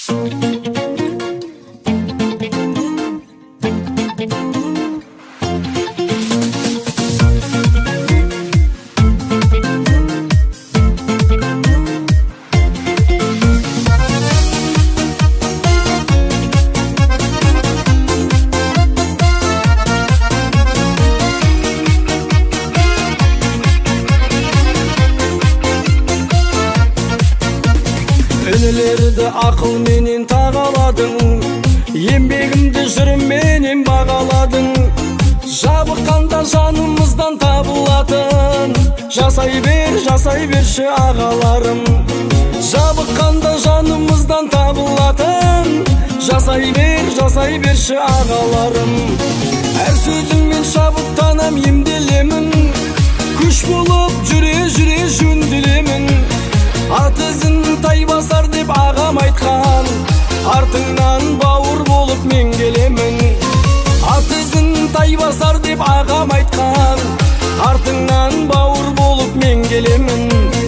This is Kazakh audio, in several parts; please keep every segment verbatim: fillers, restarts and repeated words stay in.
Өнелерді ақыл менен тағаладың, еңбегімді жүрменен бағаладың. Жабыққанда жанымыздан табылатын, жасай бер, жасай берші ағаларым. Жабыққанда жанымыздан табылатын, жасай бер, жасай берші ағаларым. Әр сөзіңмен шабыттанам, емделемін, күш болып жүре жүре жөнделемін. Ат ізін тай басар деп ағам айтқан, артыңнан бауыр болып мен келемін. Ат ізін тай басар деп ағам айтқан, артыңнан бауыр болып мен келемін.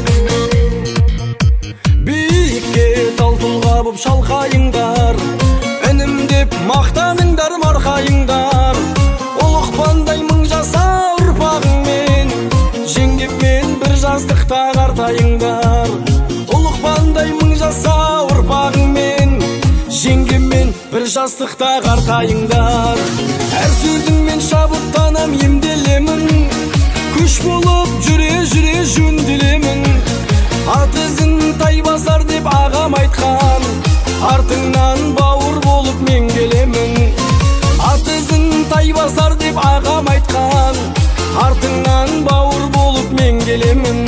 Биікке тал тұлға боп шалқайыңдар, інім деп мақтаныңдар марқайыңдар. Ұлықпандай мың жаса ұрпағыңмен, жеңгепмен бір жастықта қартайыңдар. Ұлықпандай мың жаса ұрпағыңмен, жеңгеммен бір жастықта қартайыңдар. Әр сөзіңмен шабыттанам, емделемін, күш болып жүре жүре жөнделемін. Ат ізін тай басар деп ағам айтқан, артыңнан бауыр болып мен келемін. Ат ізін тай басар деп ағам айтқан, артыңнан бауыр болып мен келемін.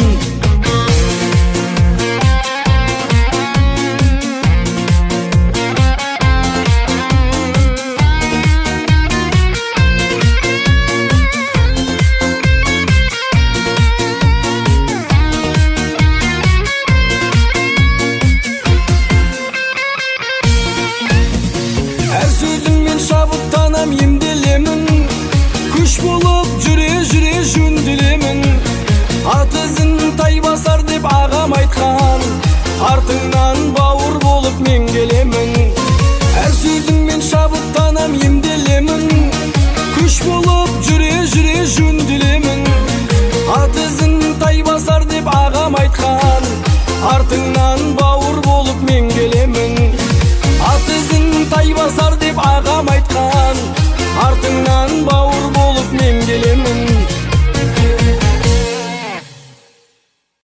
Әр сөзіңмен шабыттанам, емделемін, күш болып жүре жүре жөнделемін. Ат ізін тай басар деп ағам айтқан, артыңнан бауыр болып мен келемін. Әр сөзіңмен шабыттанам, емделемін, күш болып жүре жүре жөнделемін. Ат ізін тай басар деп ағам айтқан, артыңнан бауыр болып мен келемін. Ат ізін тай басар деп ағам айтқан, артыңнан бауыр